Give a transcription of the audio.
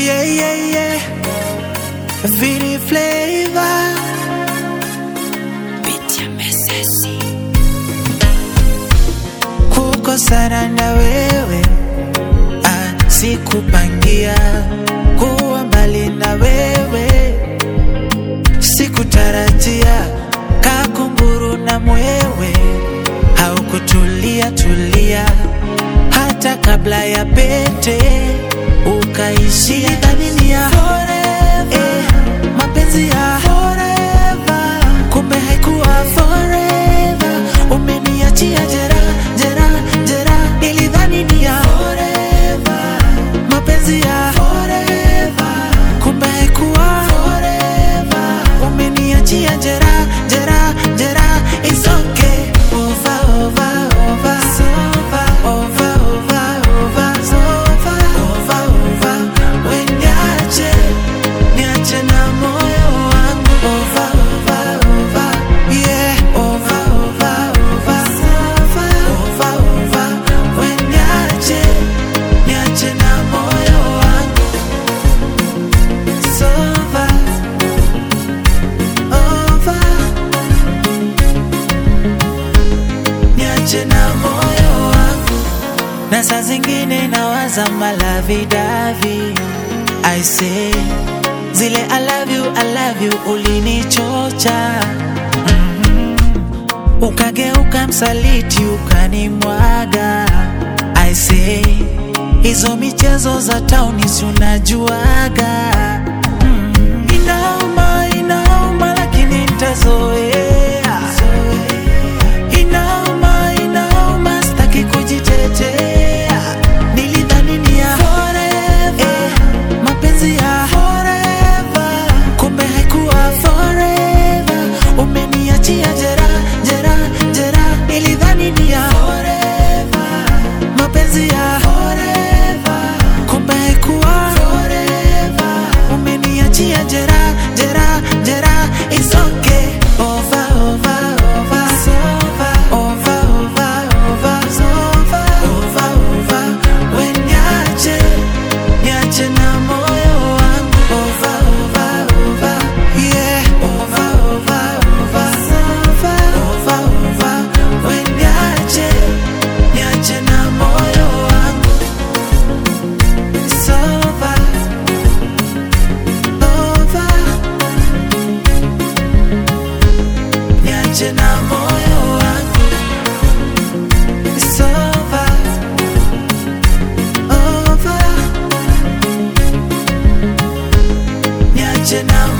yeah, yeah, yeah. Vini Flavor Pitia Mesesi. kukosana na wewe, sikupangia kuwa mbali na wewe, sikutarajia kakunguru na mwewe, haukutulia tulia hata kabla ya pete ukaishia dhamini ya forever, mapenzi ya forever, kumbe haikuwa forever, umeniachia jera, jera, jera, nilidhani ni ya forever, mapenzi ya forever, kumbe haikuwa forever, umeniachia jera, jera, jera, it's okay, over, over, over, over, over, over, over, over, over, over, when niache, niache na moyo wangu, over, over, over, yeah, over, over, over, over, over, when niache, niache na moyo wangu, it's over, over, niache na moyo wangu. Na saa zingine nawaza malavidavi, I say zile I love you ulinichocha, ukageuka msaliti ukanimwaga, I say hizo michezo za tauni si unajuaga, inauma, inauma lakini nitazoea, inauma, inauma sitaki kujitetea, nilidhani ni ya forever, mapenzi ya forever, kumbe haikuwa forever, umeniachia jera, jera, jera, nilidhani ni ya forever, mapenzi ya forever, kumbe haikuwa forever, umeniachia jera, jera, jera, it's okay, over, over, over, over, over, over, over, over, when niache, niache na moyo wangu, over, over, over, yeah, over, over, over, over, over, when niache, niache na moyo wangu, it's over, over, niache na moyo wangu, it's over, over, niache na